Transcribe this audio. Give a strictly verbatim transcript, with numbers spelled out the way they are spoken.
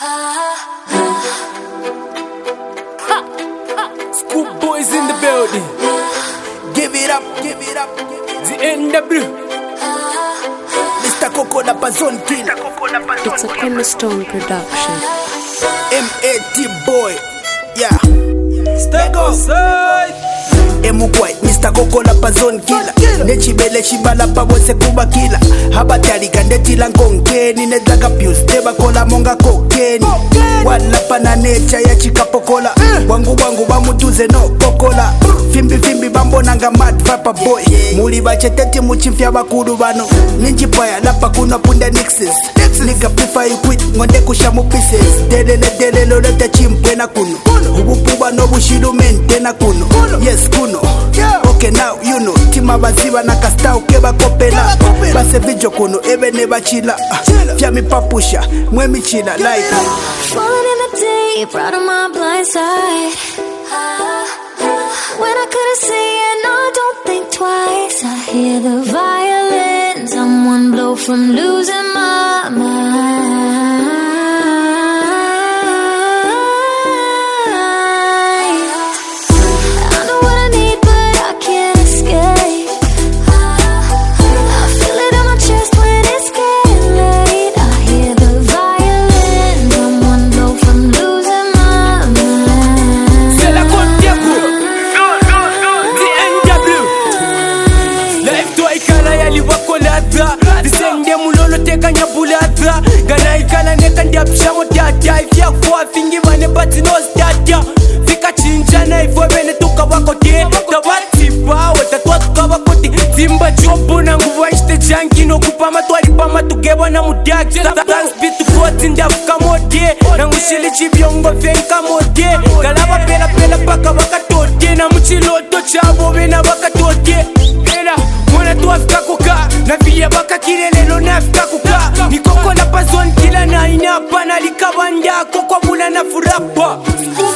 School boys in the building. Give it up, give it up, give it up. The N W. Mister Coco La Pazon King. It's a Cornerstone production. M A T boy. Yeah. Step aside. Emu white, Mister Coco La Pazon killer. Nechibele shibala pa wose kuba killer. Habatari kandeti lankongeni. Nezaga pius, teba kola monga kokeni. Wala pana nature ya chikapokola. Wangu wangu bamutuze no pokola. Fimbi fimbi bambo nanga mad papa boy. Muli bacheteti muchimfya bakuru bano. Ninji paya lapa kuna punda nixes. Nigga prefer you quit, ngonde kushamu pieces. Delele delele lete chimpe na kuno. Ubupuba no bushidu mente na kuno. Yes kuno. Okay now you know. Tima baziba na kasta ukeba kopela. Base video kuno ebe neba chila. Fya mi papusha, mwe mi chila like. Falling in the deep, right on my blind side. When I couldn't see it, no, don't think twice. I hear the violin, someone blow from losing my mind. I know what I need, but I can't escape. I feel it on my chest when it's getting late. I hear the violin, someone blow from losing my mind. C'est la côte Diago. The N W. Life to ikala yali wakolata. Disende mulolo teka nyabulata. Gana ikala neka ndiapshango tata. Ifya kwa fingi wane bati no stata. Fika chinchana ifo bene tuka wakote. Tawati pawe tatwa tuka wakote. Zimba chopu na nguwa ishte janki. No kupama tuwali pama tugewa na mudaki. Dance beat to go tinda fuka mode. Na ngushili chibiongo fenka mode. Galaba pela pela paka wakatote. Na mchiloto chabo bena wakatote. Pela mwana tuwafika kuka. Na vile baka kilelelo nafika kuka. Ni Coco La Pazon kila na inapa. Na likabanda kwa mula na furapa.